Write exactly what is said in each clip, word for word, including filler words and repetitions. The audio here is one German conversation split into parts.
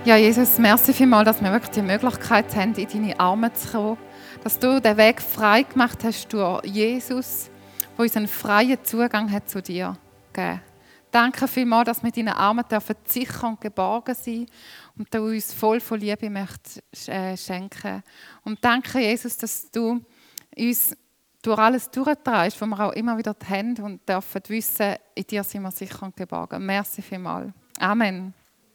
Ja, Jesus, merci vielmals, dass wir wirklich die Möglichkeit haben, in deine Arme zu kommen. Dass du den Weg frei gemacht hast durch Jesus, der uns einen freien Zugang hat zu dir gegeben. Danke vielmals, dass wir in deinen Armen dürfen sicher und geborgen sein und du uns voll von Liebe möchtest, äh, schenken. Und danke, Jesus, dass du uns durch alles durchtreibst, wo wir auch immer wieder haben und dürfen wissen, in dir sind wir sicher und geborgen. Merci vielmals. Amen.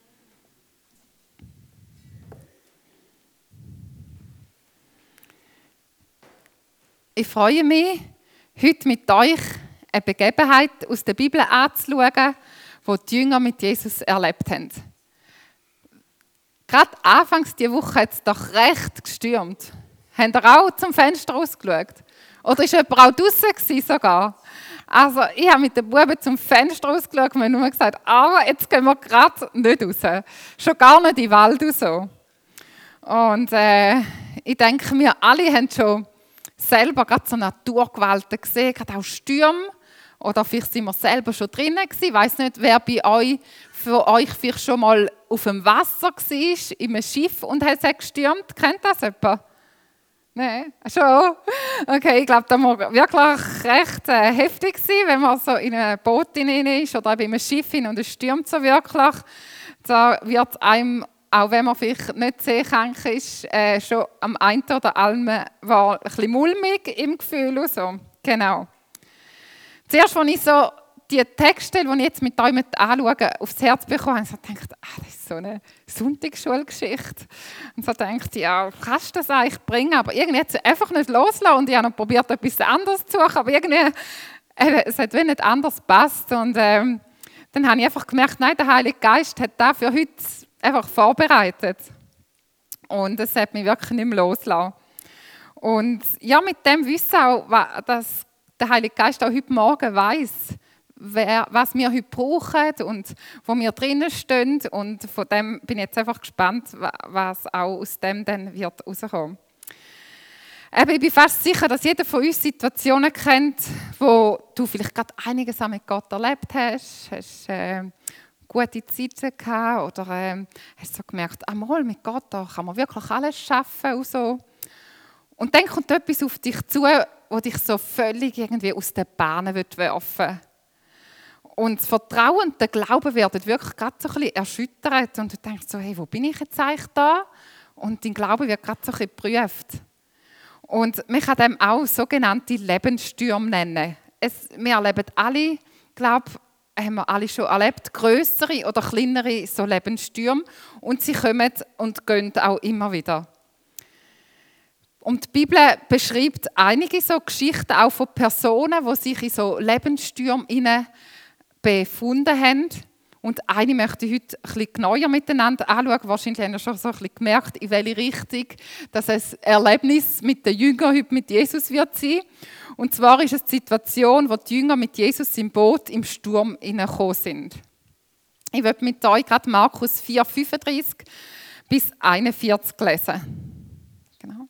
Ich freue mich, heute mit euch eine Begebenheit aus der Bibel anzuschauen, die die Jünger mit Jesus erlebt haben. Gerade anfangs dieser Woche hat es doch recht gestürmt. Habt ihr auch zum Fenster rausgeschaut? Oder war jemand auch draussen sogar? Also ich habe mit den Buben zum Fenster rausgeschaut und habe nur gesagt, aber jetzt gehen wir gerade nicht raus. Schon gar nicht in den Wald und so. Und äh, ich denke, wir alle haben schon selber gerade so Naturgewalten gesehen, gerade auch Stürme. Oder vielleicht sind wir selber schon drinnen gewesen. Ich weiss nicht, wer bei euch, für euch vielleicht schon mal auf dem Wasser war, in einem Schiff und es hat gestürmt. Kennt das jemand? Nein? Schon? Okay, ich glaube, das muss wirklich recht äh, heftig sein, wenn man so in einem Boot hinein ist oder in einem Schiff hin und es stürmt so wirklich. Da wird einem, auch wenn man vielleicht nicht seekrank ist, äh, schon am einen oder anderen war ein bisschen mulmig im Gefühl und so. Genau. Zuerst, als ich so die Texte, die ich jetzt mit euch anschaue, aufs Herz bekommen habe, habe ich gedacht, ah, das ist so eine Sonntagsschulgeschichte. Und so dachte ich, ja, kannst du das eigentlich bringen? Aber irgendwie hat es einfach nicht loslassen und ich habe noch probiert, etwas anderes zu suchen, aber irgendwie, äh, es hat nicht anders gepasst. Und ähm, dann habe ich einfach gemerkt, nein, der Heilige Geist hat das für heute einfach vorbereitet. Und es hat mich wirklich nicht mehr losgelassen. Und ja, mit dem Wissen auch, dass der Heilige Geist auch heute Morgen weiss, wer, was wir heute brauchen und wo wir drinnen stehen. Und von dem bin ich jetzt einfach gespannt, was auch aus dem dann wird rauskommen. Eben, ich bin fast sicher, dass jeder von uns Situationen kennt, wo du vielleicht gerade einiges mit Gott erlebt hast. Hast äh, gute Zeiten gehabt oder äh, hast so gemerkt, einmal mit Gott, da kann man wirklich alles schaffen und so. Und dann kommt etwas auf dich zu, wo dich so völlig irgendwie aus den Bahnen werfen will. Und das Vertrauen und der Glaube werden wirklich gerade so ein bisschen erschüttert. Und du denkst so, hey, wo bin ich jetzt eigentlich da? Und dein Glaube wird gerade so ein bisschen geprüft. Und man kann dem auch sogenannte Lebensstürme nennen. Es, wir erleben alle, glaube ich, haben wir alle schon erlebt, grössere oder kleinere so Lebensstürme. Und sie kommen und gehen auch immer wieder. Und die Bibel beschreibt einige so Geschichten auch von Personen, die sich in so Lebensstürmen befunden haben. Und eine möchte ich heute ein bisschen genauer miteinander anschauen. Wahrscheinlich haben wir schon so ein bisschen gemerkt, in welche Richtung dass ein Erlebnis mit den Jüngern heute mit Jesus wird sein. Und zwar ist es die Situation, wo die Jünger mit Jesus im Boot im Sturm hineingekommen sind. Ich möchte mit euch gerade Markus vier, fünfunddreißig bis einundvierzig lesen. Genau.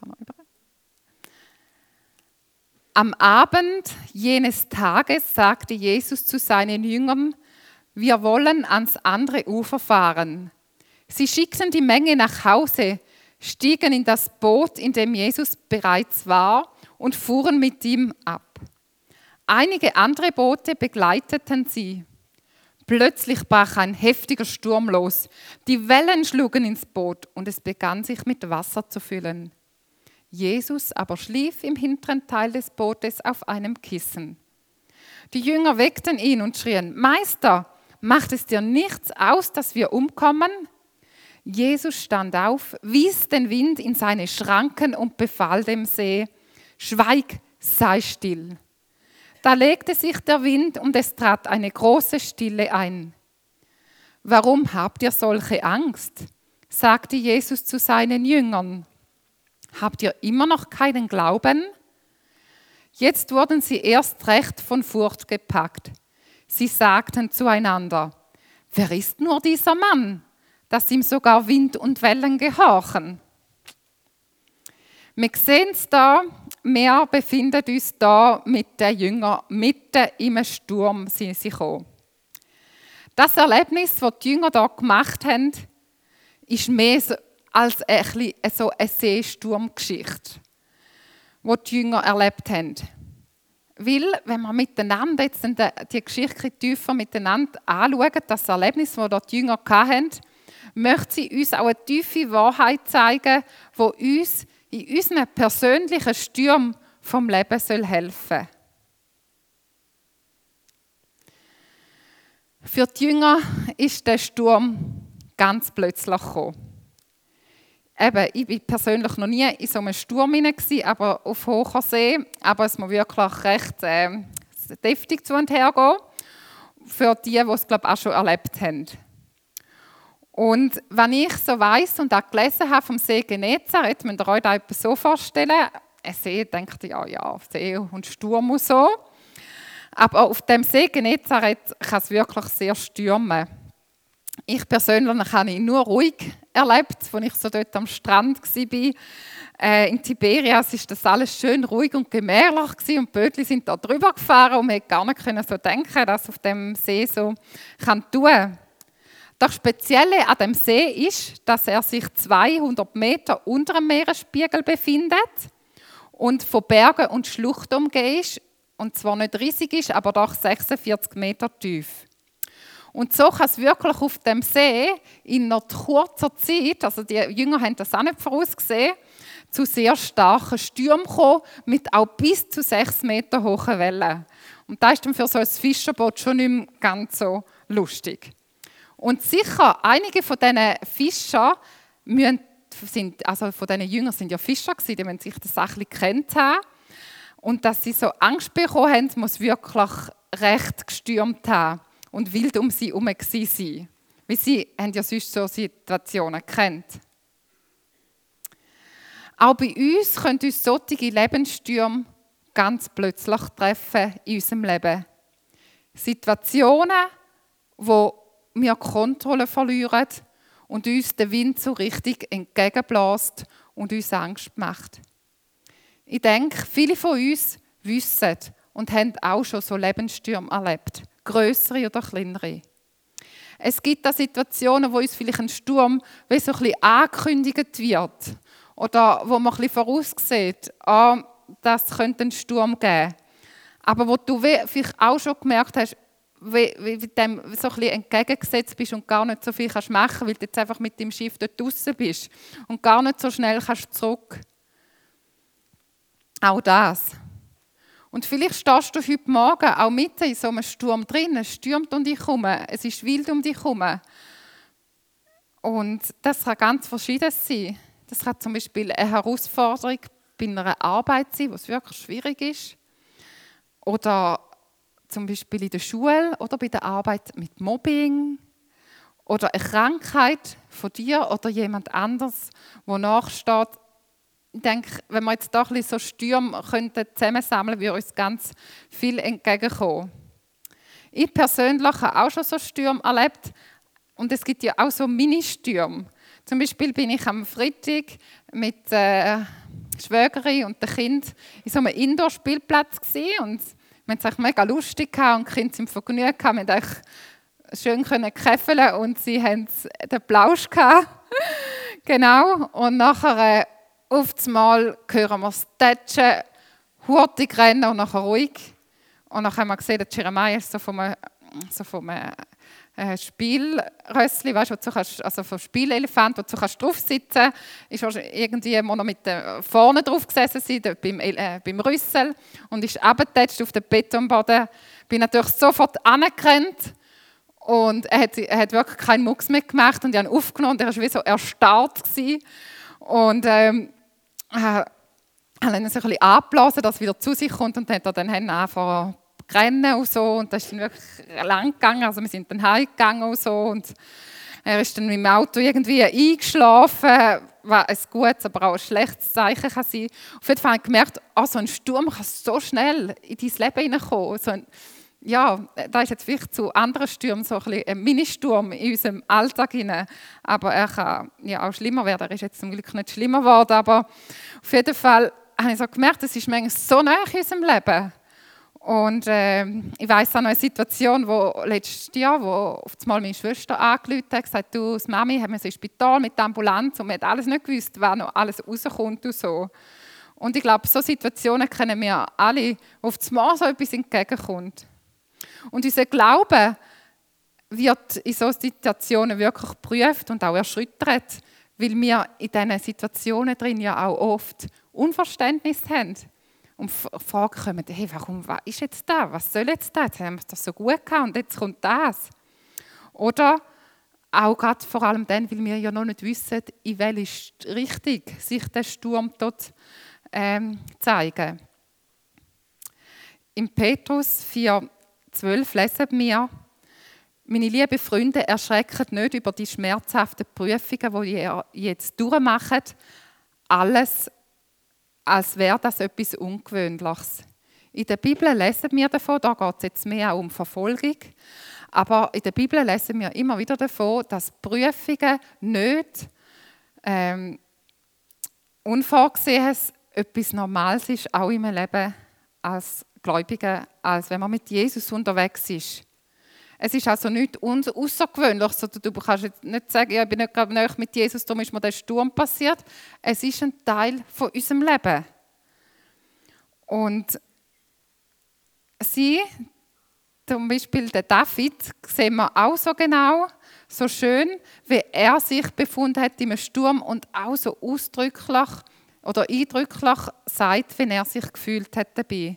Am Abend jenes Tages sagte Jesus zu seinen Jüngern, wir wollen ans andere Ufer fahren. Sie schickten die Menge nach Hause, stiegen in das Boot, in dem Jesus bereits war, und fuhren mit ihm ab. Einige andere Boote begleiteten sie. Plötzlich brach ein heftiger Sturm los. Die Wellen schlugen ins Boot und es begann sich mit Wasser zu füllen. Jesus aber schlief im hinteren Teil des Bootes auf einem Kissen. Die Jünger weckten ihn und schrien, Meister, macht es dir nichts aus, dass wir umkommen? Jesus stand auf, wies den Wind in seine Schranken und befahl dem See, schweig, sei still. Da legte sich der Wind und es trat eine große Stille ein. Warum habt ihr solche Angst? Sagte Jesus zu seinen Jüngern. Habt ihr immer noch keinen Glauben? Jetzt wurden sie erst recht von Furcht gepackt. Sie sagten zueinander, wer ist nur dieser Mann, dass ihm sogar Wind und Wellen gehorchen? Wir sehen es da, wir befinden uns da mit den Jüngern mitten im Sturm sind sie gekommen. Das Erlebnis, das die Jünger da gemacht haben, ist mehr so als ein bisschen so eine Seesturmgeschichte, die die Jünger erlebt haben. Weil, wenn wir miteinander jetzt die Geschichte tiefer miteinander anschauen, das Erlebnis, das dort die Jünger hatten, möchte sie uns auch eine tiefe Wahrheit zeigen, die uns in unseren persönlichen Stürmen vom Leben helfen soll. Für die Jünger ist der Sturm ganz plötzlich gekommen. Eben, ich war persönlich noch nie in so einem Sturm hinein, aber auf hoher See. Aber es muss wirklich recht äh, deftig zu und her gehen. Für die, die es glaube ich, auch schon erlebt haben. Und wenn ich so weiss und auch gelesen habe vom See Genezareth, müsst ihr euch das etwa so vorstellen. Ein See, denkt ihr, ja, ja, See und Sturm und so. Aber auf dem See Genezareth kann es wirklich sehr stürmen. Ich persönlich habe ihn nur ruhig erlebt, als ich so dort am Strand war. Äh, in Tiberias war das alles schön ruhig und gemächlich gewesen, und die Bötchen sind da drüber gefahren und man konnte gar nicht so denken, dass auf dem See so kann tun. Das Spezielle an dem See ist, dass er sich zweihundert Meter unter dem Meeresspiegel befindet und von Bergen und Schluchten umgeben ist, und zwar nicht riesig ist, aber doch sechsundvierzig Meter tief. Und so kann es wirklich auf dem See in einer kurzer Zeit, also die Jünger haben das auch nicht vorausgesehen, zu sehr starken Stürmen kommen, mit auch bis zu sechs Meter hohen Wellen. Und das ist dann für so ein Fischerboot schon nicht mehr ganz so lustig. Und sicher, einige von diesen Fischern müssen, sind, also von diesen Jüngern sind ja Fischer gewesen, die müssen sich das ein bisschen gekannt haben. Und dass sie so Angst bekommen haben, muss wirklich recht gestürmt haben und wild um sie herum sein. Weil sie haben ja sonst so Situationen gekannt. Auch bei uns können uns solche Lebensstürme ganz plötzlich treffen in unserem Leben. Situationen, wo wir Kontrolle verlieren und uns der Wind so richtig entgegenbläst und uns Angst macht. Ich denke, viele von uns wissen und haben auch schon so Lebensstürme erlebt, grössere oder kleinere. Es gibt auch Situationen, wo uns vielleicht ein Sturm wie so ein bisschen angekündigt wird oder wo man ein bisschen voraussieht, ah, das könnte einen Sturm geben. Aber wo du vielleicht auch schon gemerkt hast, wie, wie dem so ein bisschen entgegengesetzt bist und gar nicht so viel kannst machen, weil du jetzt einfach mit dem Schiff dort draussen bist und gar nicht so schnell kannst zurück. Auch das. Und vielleicht stehst du heute Morgen auch mitten in so einem Sturm drin. Es stürmt um dich herum, es ist wild um dich herum. Und das kann ganz verschieden sein. Das kann zum Beispiel eine Herausforderung bei einer Arbeit sein, was wirklich schwierig ist. Oder zum Beispiel in der Schule oder bei der Arbeit mit Mobbing. Oder eine Krankheit von dir oder jemand anderes, wo nachsteht. Ich denke, wenn wir jetzt doch ein bisschen so Stürme könnten zusammensammeln, würde uns ganz viel entgegenkommen. Ich persönlich habe auch schon so Stürme erlebt. Und es gibt ja auch so Mini-Stürme. Zum Beispiel bin ich am Freitag mit der äh, Schwägerin und dem Kind in so einem Indoor-Spielplatz gewesen. Und wir haben es mega lustig gehabt und die Kinder sind vergnügt. Wir konnten schön käfeln und sie haben den Plausch gehabt. Genau. Und nachher äh, auf einmal hören wir das Tätschen, hurtig rennen und nachher ruhig. Und dann haben wir gesehen, dass Jeremiah ist so von einem, so von einem äh, Spielrössli, weißt du, wo du kannst, also vom Spielelefant, wo du kannst drauf sitzen kannst, ist irgendwie noch mit der, vorne drauf gesessen sein, beim, äh, beim Rüssel, und ist runtergetatscht auf den Betonboden. Ich bin natürlich sofort angerannt und er hat, er hat wirklich keinen Mucks mehr gemacht und ich habe ihn aufgenommen und er war wie so erstarrt gewesen. Und ähm, äh, habe ihn so ein bisschen angeblasen, dass er wieder zu sich kommt, und dann hat er dann angefangen zu rennen und so, und das ist dann wirklich lang gegangen, also wir sind dann heimgegangen und so, und er ist dann im Auto irgendwie eingeschlafen, was ein gutes, aber auch ein schlechtes Zeichen kann sein. Auf jeden Fall habe ich gemerkt, oh, so ein Sturm kann so schnell in dein Leben hineinkommen. So ein, ja, da ist jetzt vielleicht zu anderen Stürmen so ein, bisschen ein Ministurm in unserem Alltag hinein. Aber er kann ja auch schlimmer werden. Er ist jetzt zum Glück nicht schlimmer geworden, aber auf jeden Fall habe ich so gemerkt, es ist manchmal so nah in unserem Leben. Und äh, ich weiss auch noch eine Situation, wo letztes Jahr, wo auf einmal meine Schwester angerufen hat, gesagt, du, die Mami hat ins Spital mit der Ambulanz und man hat alles nicht gewusst, wann noch alles rauskommt und so. Und ich glaube, solche Situationen kennen wir alle, wo auf einmal so etwas entgegenkommt. Und unser Glaube wird in solchen Situationen wirklich geprüft und auch erschüttert, weil wir in diesen Situationen drin ja auch oft Unverständnis haben. Und Fragen kommen, hey, warum, was ist jetzt das? Was soll jetzt das? Jetzt haben wir es doch so gut gehabt und jetzt kommt das. Oder auch gerade vor allem dann, weil wir ja noch nicht wissen, in welche Richtung sich der Sturm dort ähm, zeigen. Im Petrus vier zwölf lesen wir, meine lieben Freunde, erschreckt nicht über die schmerzhaften Prüfungen, die ihr jetzt durchmacht. Alles, als wäre das etwas Ungewöhnliches. In der Bibel lesen wir davon, da geht es jetzt mehr auch um Verfolgung, aber in der Bibel lesen wir immer wieder davon, dass Prüfungen nicht ähm, Unvorgesehenes etwas Normales ist, auch im Leben als Gläubiger, als wenn man mit Jesus unterwegs ist. Es ist also nichts Außergewöhnliches. Du kannst jetzt nicht sagen, ja, ich bin nicht gerade nahe mit Jesus, darum ist mir der Sturm passiert. Es ist ein Teil von unserem Leben. Und sie, zum Beispiel der David, sehen wir auch so genau, so schön, wie er sich befunden hat im Sturm und auch so ausdrücklich oder eindrücklich sagt, wie er sich gefühlt hat dabei.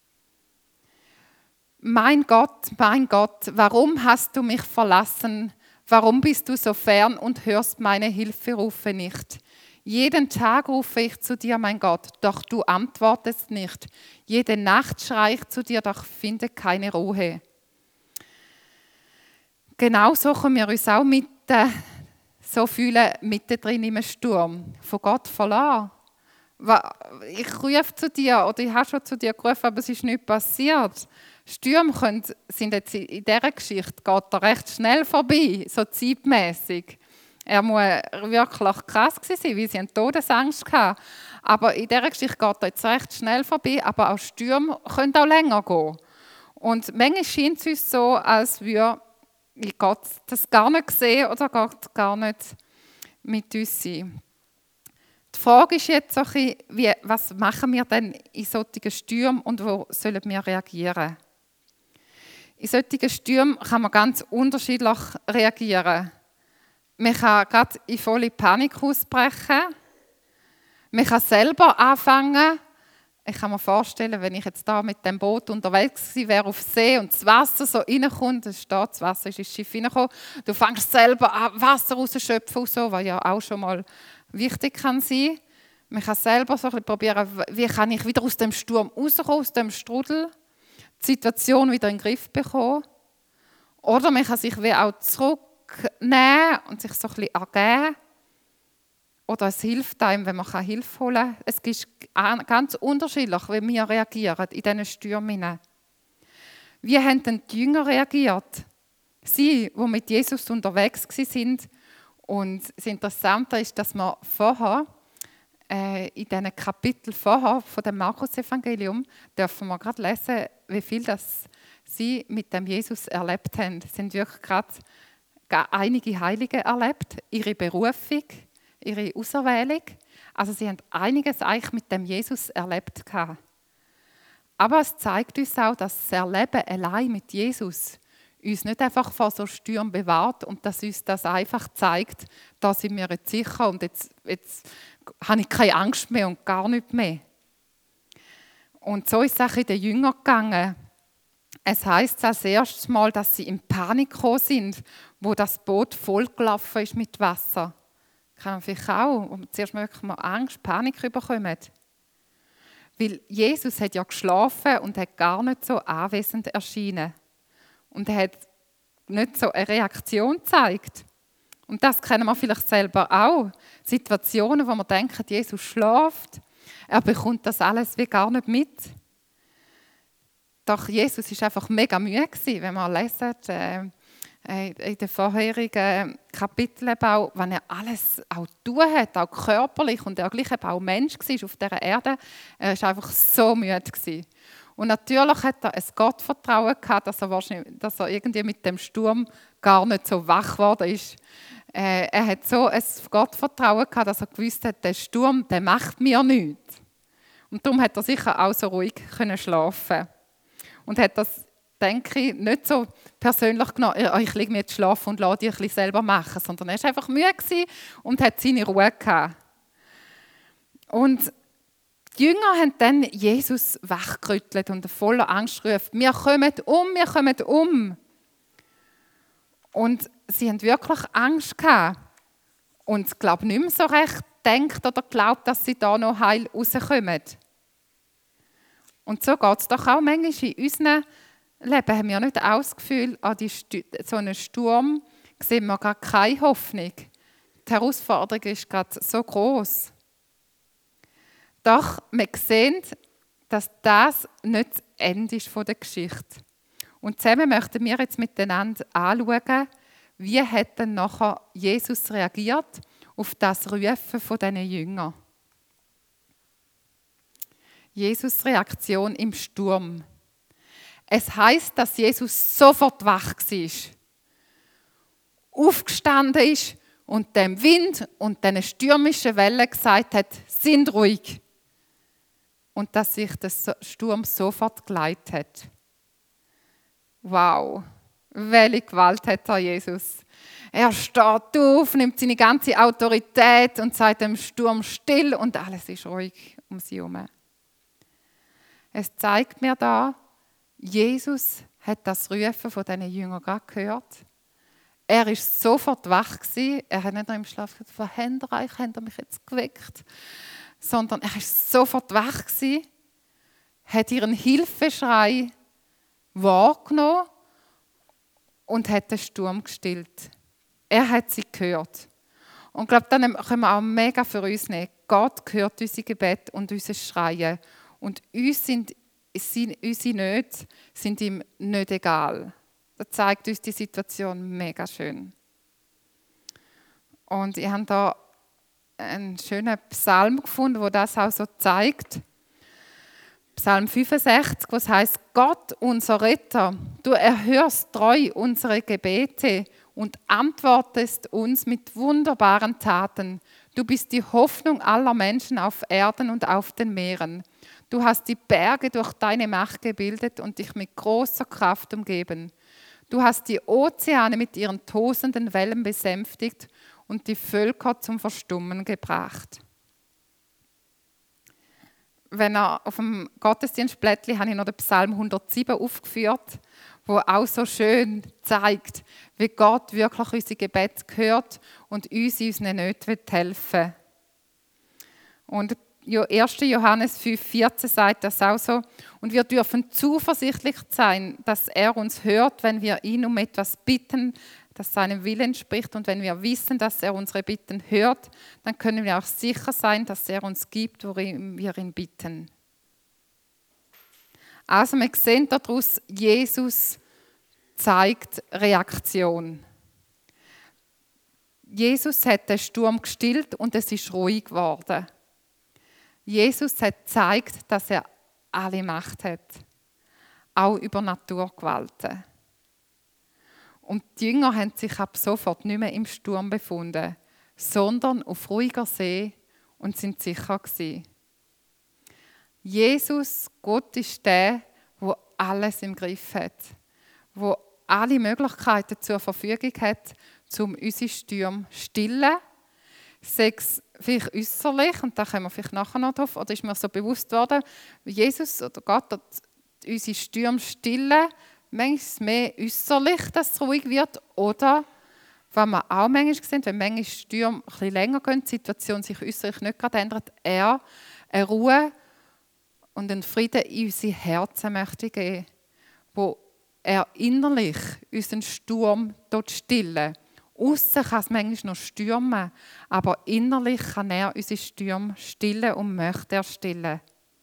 Mein Gott, mein Gott, warum hast du mich verlassen? Warum bist du so fern und hörst meine Hilferufe nicht? Jeden Tag rufe ich zu dir, mein Gott, doch du antwortest nicht. Jede Nacht schreie ich zu dir, doch finde keine Ruhe. Genauso können wir uns auch mit, äh, so fühlen, mittendrin im Sturm, von Gott verlassen. Ich rufe zu dir oder ich habe schon zu dir gerufen, aber es ist nicht passiert. Stürme können, sind jetzt in dieser Geschichte geht er recht schnell vorbei, so zeitmässig. Er muss wirklich krass gewesen sein, weil sie eine Todesangst hatten. Aber in dieser Geschichte geht er jetzt recht schnell vorbei, aber auch Stürme können auch länger gehen. Und manchmal scheint es uns so, als würde Gott das gar nicht sehen oder Gott gar nicht mit uns sein. Die Frage ist jetzt so ein bisschen, wie, was machen wir denn in solchen Stürmen und wo sollen wir reagieren? In solchen Stürmen kann man ganz unterschiedlich reagieren. Man kann gerade in volle Panik ausbrechen. Man kann selber anfangen. Ich kann mir vorstellen, wenn ich jetzt da mit dem Boot unterwegs gewesen wäre auf See und das Wasser so reinkommt, es steht, das Wasser ist ins Schiff reingekommen, du fängst selber an, Wasser rauszuschöpfen und so, was ja auch schon mal wichtig kann sein. Man kann selber so ein bisschen probieren, wie kann ich wieder aus dem Sturm rauskommen, aus dem Strudel, die Situation wieder in den Griff bekommen. Oder man kann sich wie auch zurücknehmen und sich so ein bisschen ergeben. Oder es hilft einem, wenn man Hilfe holen kann. Es ist ganz unterschiedlich, wie wir reagieren in diesen Stürmen. Wie haben denn die Jünger reagiert? Sie, die mit Jesus unterwegs waren. Und das Interessante ist, dass wir vorher, äh, in diesen Kapiteln vorher von dem Markus-Evangelium, dürfen wir gerade lesen, wie viel das sie mit dem Jesus erlebt haben. Sie haben wirklich gerade einige Heilige erlebt, ihre Berufung, ihre Auserwählung. Also sie haben einiges eigentlich mit dem Jesus erlebt. Aber es zeigt uns auch, dass das Erleben allein mit Jesus uns nicht einfach vor so Stürmen bewahrt und dass uns das einfach zeigt, da sind wir jetzt sicher und jetzt, jetzt habe ich keine Angst mehr und gar nicht mehr. Und so ist es auch in den Jüngern gegangen. Es heisst als erstes Mal, dass sie in Panik gekommen sind, wo das Boot vollgelaufen ist mit Wasser. Kann man vielleicht auch, wo man zuerst wirklich mal Angst, Panik bekommen. Weil Jesus hat ja geschlafen und hat gar nicht so anwesend erschienen. Und er hat nicht so eine Reaktion gezeigt. Und das kennen wir vielleicht selber auch. Situationen, wo man denkt, Jesus schläft, er bekommt das alles wie gar nicht mit. Doch Jesus war einfach mega müde gewesen, wenn man lesen, äh, in den vorherigen Kapiteln auch, wenn er alles auch tun hat, auch körperlich und er gleich auch Mensch war auf dieser Erde, er war einfach so müde gewesen. Und natürlich hat er ein Gottvertrauen gehabt, dass er, wahrscheinlich, dass er irgendwie mit dem Sturm gar nicht so wach geworden ist. Äh, er hat so ein Gottvertrauen gehabt, dass er gewusst hat, der Sturm, der macht mir nichts. Und darum hat er sicher auch so ruhig können schlafen. Und hat das, denke ich, nicht so persönlich genommen, ich lege mich jetzt schlafen und lasse dich ein bisschen selber machen, sondern er war einfach müde und hat seine Ruhe gehabt. Und die Jünger haben dann Jesus wachgerüttelt und voller Angst gerufen, wir kommen um, wir kommen um. Und sie haben wirklich Angst gehabt. Und ich glaube nicht mehr so recht denkt oder glaubt, dass sie da noch heil rauskommen. Und so geht es doch auch manchmal in unserem Leben. Haben wir nicht auch das Gefühl, an die Stu- so einem Sturm sehen wir gerade keine Hoffnung. Die Herausforderung ist gerade so groß. Doch wir sehen, dass das nicht das Ende ist der Geschichte. Und zusammen möchten wir jetzt miteinander anschauen, wie hat denn nachher Jesus reagiert auf das Rufen von diesen Jüngern. Jesus' Reaktion im Sturm. Es heisst, dass Jesus sofort wach war, aufgestanden ist und dem Wind und den stürmischen Wellen gesagt hat, sind ruhig. Und dass sich der Sturm sofort geleitet hat. Wow, welche Gewalt hat da Jesus. Er steht auf, nimmt seine ganze Autorität und sagt dem Sturm still und alles ist ruhig um sie herum. Es zeigt mir da, Jesus hat das Rufen von diesen Jüngern gerade gehört. Er war sofort wach gewesen. Er hat nicht noch im Schlaf gesagt, was habt ihr euch, habt ihr mich jetzt geweckt? Sondern er war sofort wach gewesen, hat ihren Hilfeschrei wahrgenommen und hat den Sturm gestillt. Er hat sie gehört. Und ich glaube, dann können wir auch mega für uns nehmen. Gott hört unsere Gebete und unser Schreien. Und uns sind unsere Nöte sind ihm nicht egal. Das zeigt uns die Situation mega schön. Und ich habe da einen schönen Psalm gefunden, wo das auch so zeigt. Psalm fünfundsechzig, was heißt: Gott, unser Retter, du erhörst treu unsere Gebete und antwortest uns mit wunderbaren Taten. Du bist die Hoffnung aller Menschen auf Erden und auf den Meeren. Du hast die Berge durch deine Macht gebildet und dich mit großer Kraft umgeben. Du hast die Ozeane mit ihren tosenden Wellen besänftigt und die Völker zum Verstummen gebracht. Wenn er auf dem Gottesdienstblättchen habe ich noch den Psalm hundertsieben aufgeführt, wo auch so schön zeigt, wie Gott wirklich unsere Gebete hört und uns in unseren Nöten helfen will. Und erster Johannes fünf vierzehn sagt das auch so. Und wir dürfen zuversichtlich sein, dass er uns hört, wenn wir ihn um etwas bitten, das seinem Willen entspricht. Und wenn wir wissen, dass er unsere Bitten hört, dann können wir auch sicher sein, dass er uns gibt, worin wir ihn bitten. Also wir sehen daraus, Jesus zeigt Reaktion. Jesus hat den Sturm gestillt und es ist ruhig geworden. Jesus hat gezeigt, dass er alle Macht hat, auch über Naturgewalten. Und die Jünger haben sich ab sofort nicht mehr im Sturm befunden, sondern auf ruhiger See und sind sicher gewesen. Jesus, Gott, ist der, der alles im Griff hat, der alle Möglichkeiten zur Verfügung hat, um unsere Stürme zu stillen. Sei es vielleicht äußerlich, und da kommen wir vielleicht nachher noch drauf, oder ist mir so bewusst worden, Jesus oder Gott hat unsere Stürme stillen, manchmal mehr äußerlich, dass es ruhig wird, oder was wir auch manchmal sehen, wenn manchmal Stürme ein bisschen länger gehen, die Situation sich äußerlich nicht gerade ändert, er eine Ruhe und einen Frieden in unsere Herzen möchte geben, wo er innerlich unseren Sturm stillen. Aussen kann es manchmal noch stürmen, aber innerlich kann er unsere Stürme stillen und möchte er stillen.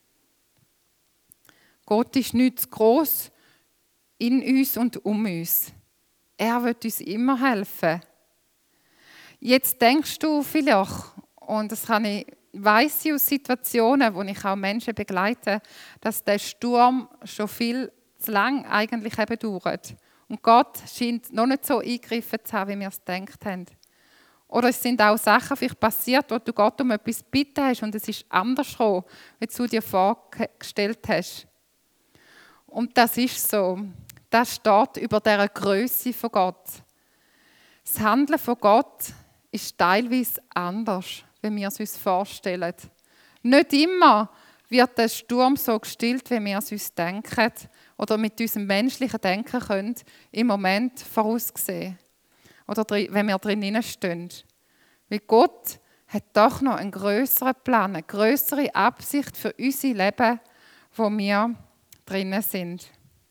Gott ist nicht zu gross in uns und um uns. Er wird uns immer helfen. Jetzt denkst du vielleicht, und das kann ich weiss ich aus Situationen, wo ich auch Menschen begleite, dass der Sturm schon viel zu lang eigentlich eben dauert. Und Gott scheint noch nicht so eingegriffen zu haben, wie wir es gedacht haben. Oder es sind auch Sachen vielleicht passiert, wo du Gott um etwas gebeten hast und es ist anders gekommen, wie du dir vorgestellt hast. Und das ist so. Das steht über dieser Größe von Gott. Das Handeln von Gott ist teilweise anders, wie wir es uns vorstellen. Nicht immer wird der Sturm so gestillt, wie wir es uns denken oder mit unserem menschlichen Denken können, im Moment voraussehen. Oder wenn wir drinnen stehen. Weil Gott hat doch noch einen grösseren Plan, eine grössere Absicht für unser Leben, wo wir drinnen sind.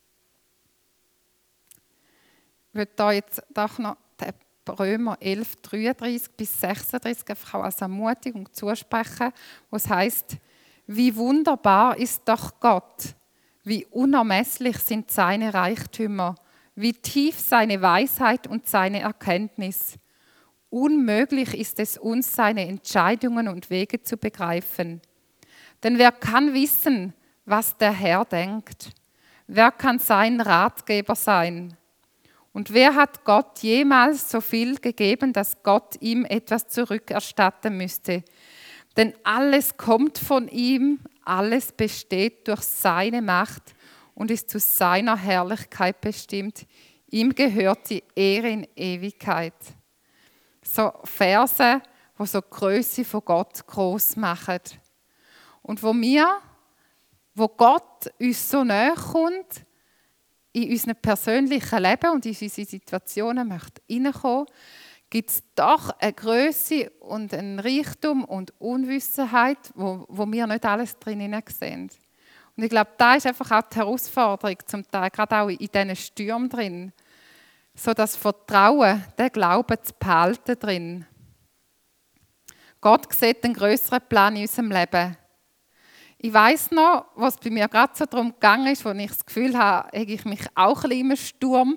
Ich würde da jetzt doch noch den Römer elf, dreiunddreißig bis sechsunddreißig einfach auch als Ermutigung zusprechen, wo es heisst, wie wunderbar ist doch Gott, wie unermesslich sind seine Reichtümer, wie tief seine Weisheit und seine Erkenntnis. Unmöglich ist es uns, seine Entscheidungen und Wege zu begreifen. Denn wer kann wissen, was der Herr denkt? Wer kann sein Ratgeber sein? Und wer hat Gott jemals so viel gegeben, dass Gott ihm etwas zurückerstatten müsste? Denn alles kommt von ihm, alles besteht durch seine Macht und ist zu seiner Herrlichkeit bestimmt. Ihm gehört die Ehre in Ewigkeit. So Verse, die so die Grösse von Gott gross machen. Und wo wir, wo Gott uns so näher kommt, in unserem persönlichen Leben und in unsere Situationen möchte reinkommen, gibt es doch eine Grösse und einen Reichtum und Unwissenheit, wo, wo wir nicht alles drinnen sehen. Und ich glaube, da ist einfach auch die Herausforderung, zum Teil, gerade auch in diesen Stürmen drin, so das Vertrauen, den Glauben zu behalten drin. Gott sieht einen grösseren Plan in unserem Leben. Ich weiss noch, was bei mir gerade so darum gegangen ist, wo ich das Gefühl habe, habe ich mich auch ein bisschen im Sturm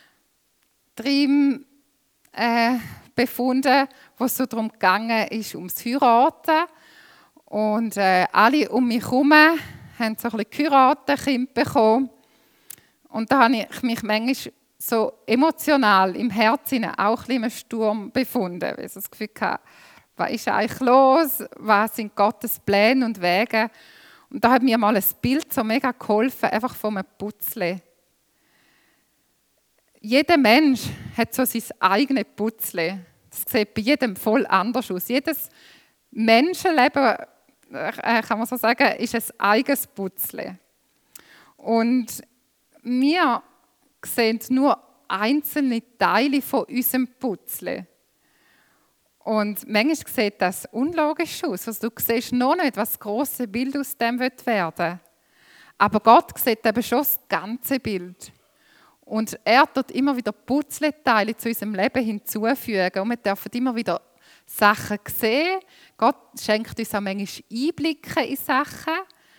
drin äh, befunden, wo es so darum gegangen ist, ums Heiraten. Und äh, alle um mich herum haben so ein bisschen geheiratet, Kinder bekommen. Und da habe ich mich manchmal so emotional im Herzen auch ein bisschen im Sturm befunden, weil ich das Gefühl hatte, was ist eigentlich los, was sind Gottes Pläne und Wege. Und da hat mir mal ein Bild so mega geholfen, einfach von einem Putzle. Jeder Mensch hat so sein eigenes Putzle. Das sieht bei jedem voll anders aus. Jedes Menschenleben, äh, kann man so sagen, ist ein eigenes Putzle. Und wir sehen nur einzelne Teile von unserem Putzle. Und manchmal sieht das unlogisch aus. Also du siehst noch nicht, was das grosse Bild aus dem werden will. Aber Gott sieht eben schon das ganze Bild. Und er tut immer wieder Puzzleteile zu unserem Leben hinzufügen. Und wir dürfen immer wieder Sachen sehen. Gott schenkt uns auch manchmal Einblicke in Sachen.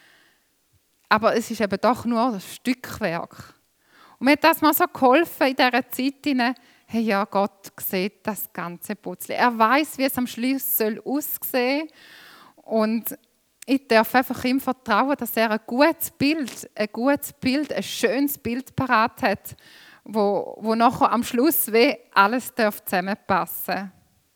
Aber es ist eben doch nur ein Stückwerk. Und mir hat das mal so geholfen in dieser Zeit, hey, ja, Gott sieht das ganze Puzzle. Er weiß, wie es am Schluss soll aussehen soll. Und ich darf einfach ihm vertrauen, dass er ein gutes Bild, ein gutes Bild, ein schönes Bild parat hat, wo, wo nachher am Schluss wie alles darf zusammenpassen.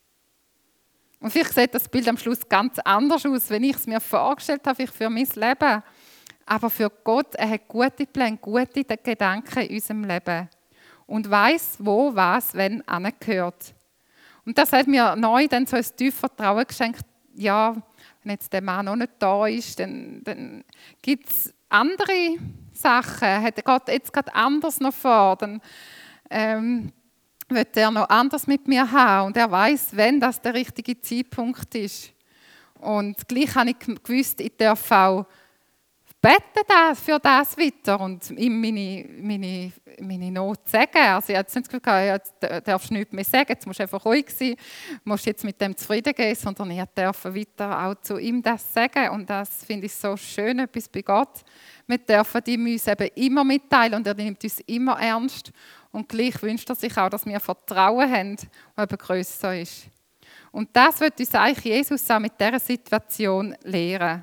Und vielleicht sieht das Bild am Schluss ganz anders aus, wenn ich es mir vorgestellt habe, ich für mein Leben. Aber für Gott, er hat gute Pläne, gute Gedanken in unserem Leben. Und weiss, wo, was, wenn angehört. Und das hat mir neu dann so ein tiefes Vertrauen geschenkt. Ja, wenn jetzt der Mann noch nicht da ist, dann, dann gibt es andere Sachen. Hat Gott jetzt gerade anders noch vor, dann ähm, wird er noch anders mit mir haben. Und er weiss, wenn das der richtige Zeitpunkt ist. Und gleich habe ich gewusst, ich darf auch bete das für das weiter und ihm meine, meine, meine Not sagen. Also ich habe jetzt nicht das Gefühl, jetzt darfst du nichts mehr sagen, jetzt musst du einfach ruhig sein, musst jetzt mit dem zufrieden gehen, sondern ich darf weiter auch zu ihm das sagen. Und das finde ich so schön, etwas bei Gott. Wir dürfen ihm uns eben immer mitteilen und er nimmt uns immer ernst. Und gleich wünscht er sich auch, dass wir Vertrauen haben, das eben grösser ist. Und das wird uns eigentlich Jesus auch mit dieser Situation lehren.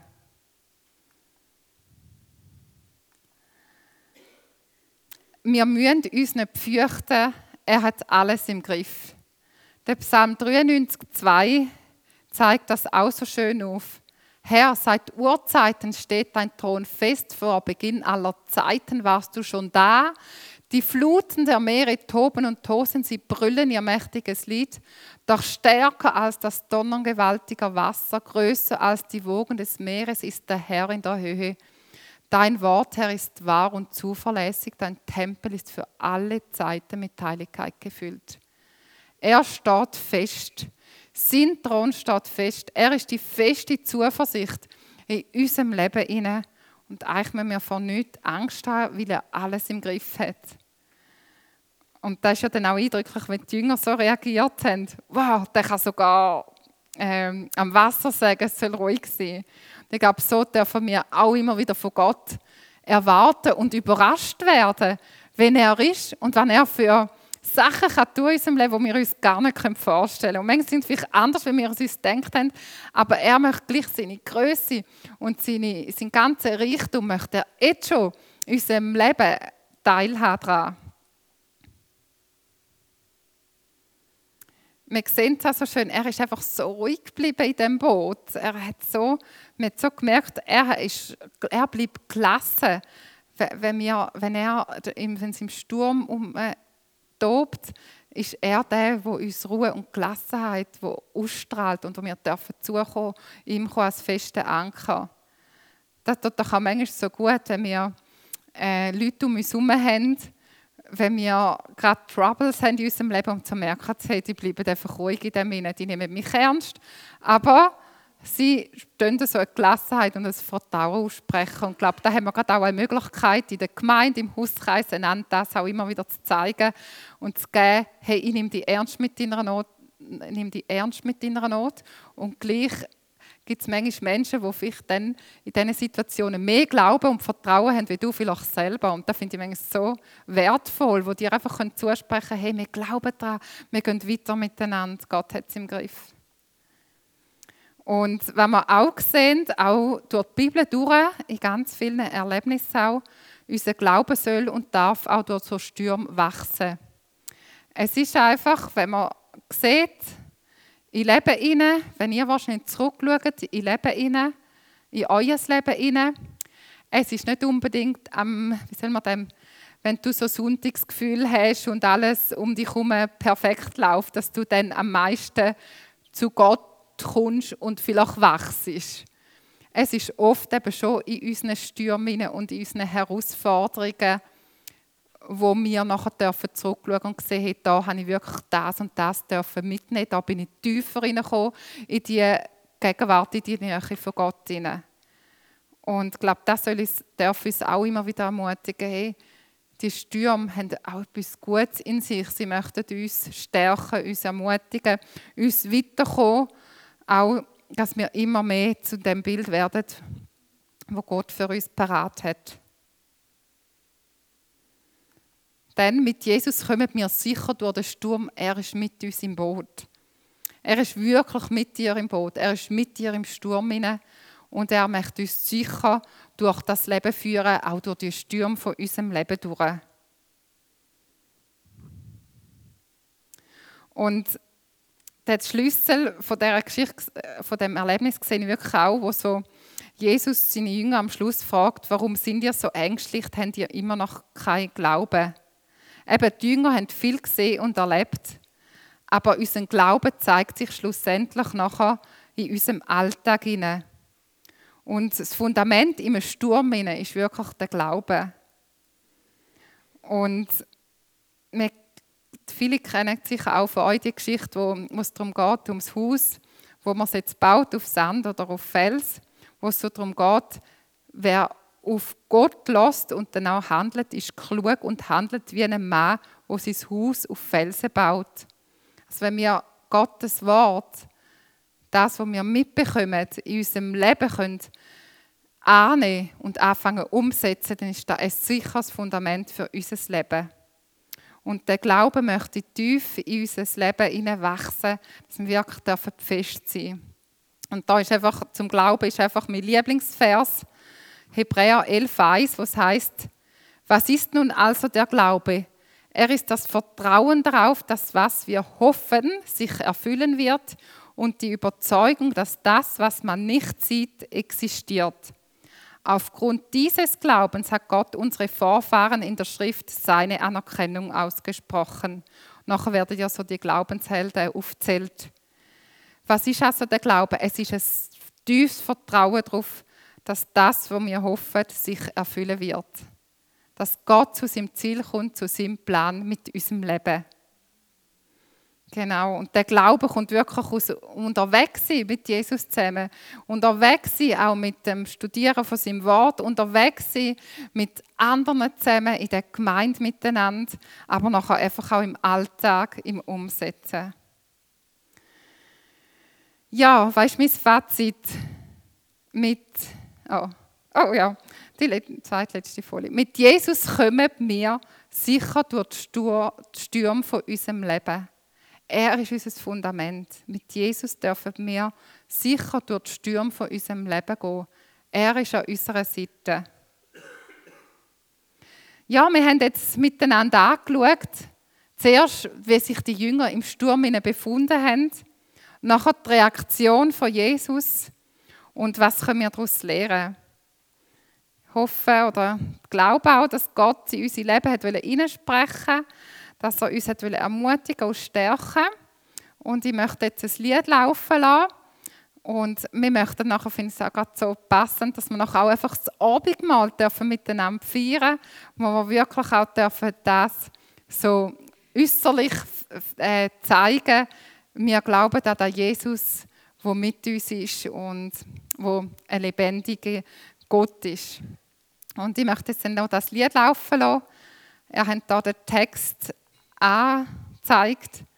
Wir müssen uns nicht fürchten, er hat alles im Griff. Der Psalm dreiundneunzig, zwei zeigt das auch so schön auf. Herr, seit Urzeiten steht dein Thron fest, vor Beginn aller Zeiten warst du schon da. Die Fluten der Meere toben und tosen, sie brüllen ihr mächtiges Lied. Doch stärker als das Donnern gewaltiger Wasser, größer als die Wogen des Meeres ist der Herr in der Höhe. Dein Wort, Herr, ist wahr und zuverlässig, dein Tempel ist für alle Zeiten mit Heiligkeit gefüllt. Er steht fest, sein Thron steht fest, er ist die feste Zuversicht in unserem Leben inne. Und eigentlich müssen wir vor nichts Angst haben, weil er alles im Griff hat. Und das ist ja dann auch eindrücklich, wenn die Jünger so reagiert haben. Wow, der kann sogar ähm, am Wasser sagen, es soll ruhig sein. Ich glaube, so dürfen wir auch immer wieder von Gott erwarten und überrascht werden, wenn er ist und was er für Sachen kann tun in unserem Leben, die wir uns gar nicht vorstellen können. Und manchmal sind es vielleicht anders, wie wir es uns gedacht haben, aber er möchte gleich seine Größe und seine, seinen ganzen Reichtum möchte er jetzt schon in unserem Leben teilhaben daran. Wir sehen es auch so schön, er ist einfach so ruhig geblieben in diesem Boot. Er hat so, man hat so gemerkt, er, ist, er bleibt gelassen, wenn, wir, wenn, er, wenn es im Sturm um, äh, tobt, ist er der, der uns Ruhe und Gelassenheit der ausstrahlt und wo wir dürfen zukommen, ihm kommen als festen Anker. Das tut doch auch manchmal so gut, wenn wir äh, Leute um uns herum haben, wenn wir gerade Troubles haben in unserem Leben, um zu merken, hey, die bleiben einfach ruhig in dem Sinne, die nehmen mich ernst, aber sie stehen so eine Gelassenheit und ein Vertrauen aussprechen. Und ich glaube, da haben wir gerade auch eine Möglichkeit, in der Gemeinde, im Hauskreis, einander das auch immer wieder zu zeigen und zu geben, hey, ich nehme dich ernst mit deiner Not, nimm dich ernst mit deiner Not. Und gleich gibt es manchmal Menschen, die vielleicht dann in diesen Situationen mehr glauben und Vertrauen haben, wie du vielleicht selber. Und das finde ich manchmal so wertvoll, wo dir einfach zusprechen können, hey, wir glauben daran, wir gehen weiter miteinander, Gott hat es im Griff. Und wenn wir auch sehen, auch durch die Bibel durch, in ganz vielen Erlebnissen auch, unser Glaube soll und darf auch durch so Stürme wachsen. Es ist einfach, wenn man sieht, in Leben hinein, wenn ihr wahrscheinlich zurückschaut, in Leben hinein, in euer Leben hinein, es ist nicht unbedingt, ähm, wie soll man dem, wenn du so Sonntagsgefühl hast und alles um dich herum perfekt läuft, dass du dann am meisten zu Gott kommst und vielleicht wachst. Es ist oft eben schon in unseren Stürmen und in unseren Herausforderungen, wo wir nachher dürfen zurückschauen und sehen, hey, da habe ich wirklich das und das dürfen mitnehmen, da bin ich tiefer reingekommen in die Gegenwart, in die Nähe von Gott hinein. Und ich glaube, das soll uns, darf uns auch immer wieder ermutigen, hey, die Stürme haben auch etwas Gutes in sich. Sie möchten uns stärken, uns ermutigen, uns weiterkommen, auch, dass wir immer mehr zu dem Bild werden, wo Gott für uns parat hat. Denn mit Jesus kommen wir sicher durch den Sturm. Er ist mit uns im Boot. Er ist wirklich mit dir im Boot. Er ist mit dir im Sturm hinein. Und er möchte uns sicher durch das Leben führen, auch durch die Stürme von unserem Leben durch. Und der Schlüssel von dieser Geschichte, von dem Erlebnis sehe ich wirklich auch, wo so Jesus seine Jünger am Schluss fragt, warum sind ihr so ängstlich, habt ihr immer noch keinen Glauben? Eben, die Jünger haben viel gesehen und erlebt, aber unser Glaube zeigt sich schlussendlich nachher in unserem Alltag hinein. Und das Fundament im Sturm hinein ist wirklich der Glaube. Und wir, viele kennen sicher auch von euch die Geschichte, wo, wo es darum geht, ums Haus, wo man es jetzt baut, auf Sand oder auf Fels, wo es so darum geht, wer auf Gott lässt und dann auch handelt, ist klug und handelt wie ein Mann, der sein Haus auf Felsen baut. Also wenn wir Gottes Wort, das, was wir mitbekommen, in unserem Leben können annehmen und anfangen umsetzen, dann ist das ein sicheres Fundament für unser Leben. Und der Glaube möchte tief in unser Leben hineinwachsen, dass wir wirklich befestigt sein dürfen. Und da ist einfach, zum Glauben ist einfach mein Lieblingsvers, Hebräer elf eins, was heißt: Was ist nun also der Glaube? Er ist das Vertrauen darauf, dass was wir hoffen, sich erfüllen wird, und die Überzeugung, dass das, was man nicht sieht, existiert. Aufgrund dieses Glaubens hat Gott unsere Vorfahren in der Schrift seine Anerkennung ausgesprochen. Nachher werden ja so die Glaubenshelden aufgezählt. Was ist also der Glaube? Es ist ein tiefes Vertrauen darauf, dass das, was wir hoffen, sich erfüllen wird. Dass Gott zu seinem Ziel kommt, zu seinem Plan mit unserem Leben. Genau, und der Glaube kommt wirklich aus unterwegs sein mit Jesus zusammen, unterwegs sein auch mit dem Studieren von seinem Wort, unterwegs sein mit anderen zusammen in der Gemeinde miteinander, aber nachher einfach auch im Alltag, im Umsetzen. Ja, weißt du, mein Fazit mit, oh, oh ja, die zweitletzte Folie. Mit Jesus kommen wir sicher durch die Stürme von unserem Leben. Er ist unser Fundament. Mit Jesus dürfen wir sicher durch die Stürme von unserem Leben gehen. Er ist an unserer Seite. Ja, wir haben jetzt miteinander angeschaut. Zuerst, wie sich die Jünger im Sturm befunden haben. Nachher die Reaktion von Jesus. Und was können wir daraus lernen? Ich hoffe oder glaube auch, dass Gott in unser Leben hat hineinsprechen wollte, dass er uns ermutigen und stärken. Und ich möchte jetzt ein Lied laufen lassen. Und wir möchten nachher, finde ich es auch gerade so passend, dass wir nachher auch einfach das Abendmahl dürfen miteinander feiern, wo wir wirklich auch dürfen das so äußerlich äh, zeigen. Wir glauben an den Jesus, der mit uns ist und der ein lebendiger Gott ist. Und ich möchte jetzt noch das Lied laufen lassen. Er hat hier den Text angezeigt.